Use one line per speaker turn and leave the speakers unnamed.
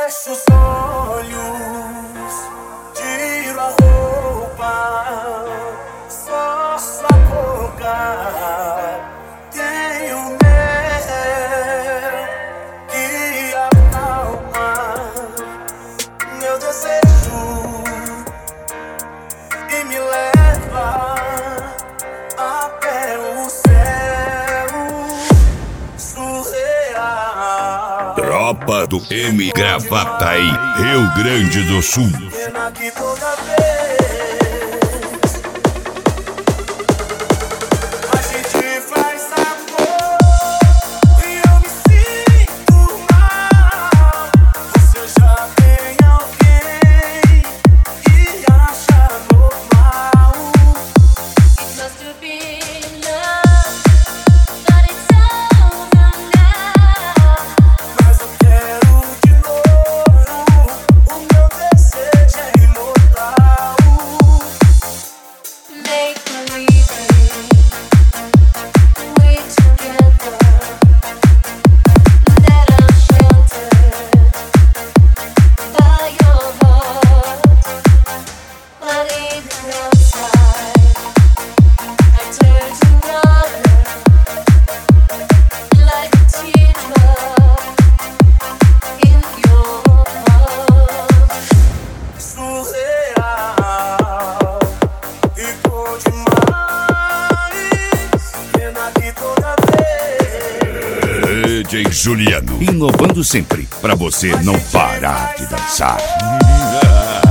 fecho os olhos, tiro a roupa, só sua boca tem o mel que acalma meu desejo e me leva até o céu surreal.
Tropa do M Gravataí, Rio Grande do Sul.
Pena que toda vez a gente faz amor e eu me sinto mal. Você já tem alguém e acha normal.
It must have been love, but it's over now.
Mas eu quero de novo, o meu desejo é imortal.
Make believe we're together, that I'm sheltered by your heart. But even outside, I turn to water like a teardrop in your heart.
Surreal e bom demais. Pena que toda vez
DJ Juliano, inovando sempre pra você não parar de dançar.